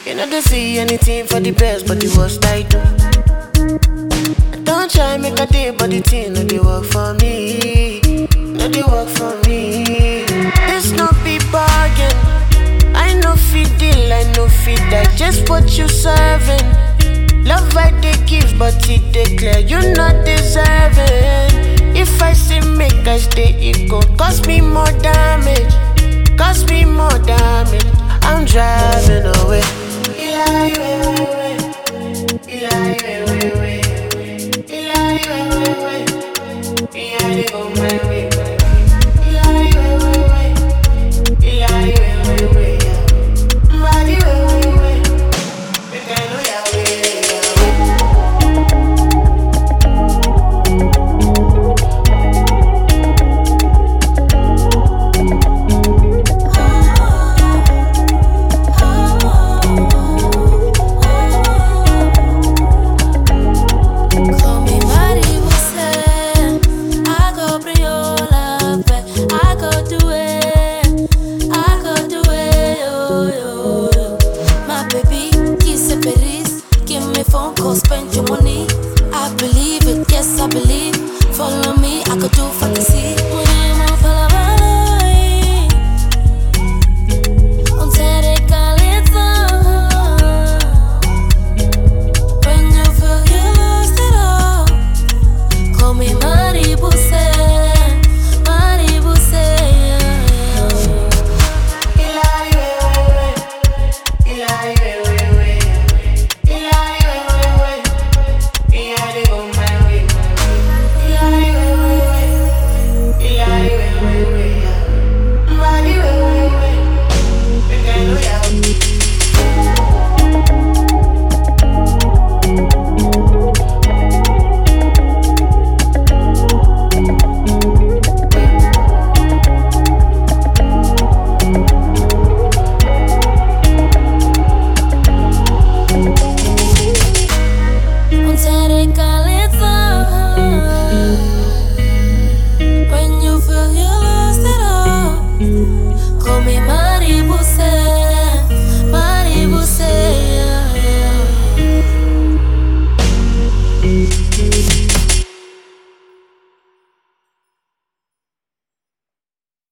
You know they see anything for the best, but the worst I do. I don't try make a day, but the thing no they work for me. No they work for me. This no be bargain. I know fit deal, I know fit digest what you serving. Love I they give, but it declare you not deserving. If I say make I stay, it go cost me more damage. Cost me more damage. I'm driving away. Spend your money, I believe it, yes I believe. Follow me, I could do fantasy. When you feel you lost it all, call me Maribuse, Maribuse. When you feel you lost it all, call me